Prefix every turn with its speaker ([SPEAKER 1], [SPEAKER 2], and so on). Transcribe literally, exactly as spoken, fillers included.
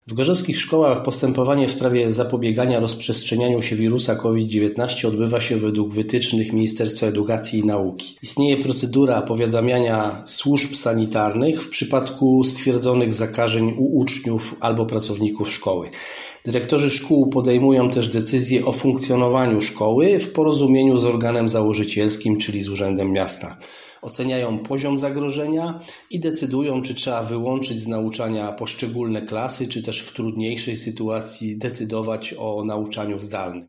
[SPEAKER 1] W gorzowskich szkołach postępowanie w sprawie zapobiegania rozprzestrzenianiu się wirusa COVID dziewiętnaście odbywa się według wytycznych Ministerstwa Edukacji i Nauki. Istnieje procedura powiadamiania służb sanitarnych w przypadku stwierdzonych zakażeń u uczniów albo pracowników szkoły. Dyrektorzy szkół podejmują też decyzje o funkcjonowaniu szkoły w porozumieniu z organem założycielskim, czyli z Urzędem Miasta. Oceniają poziom zagrożenia i decydują, czy trzeba wyłączyć z nauczania poszczególne klasy, czy też w trudniejszej sytuacji decydować o nauczaniu zdalnym.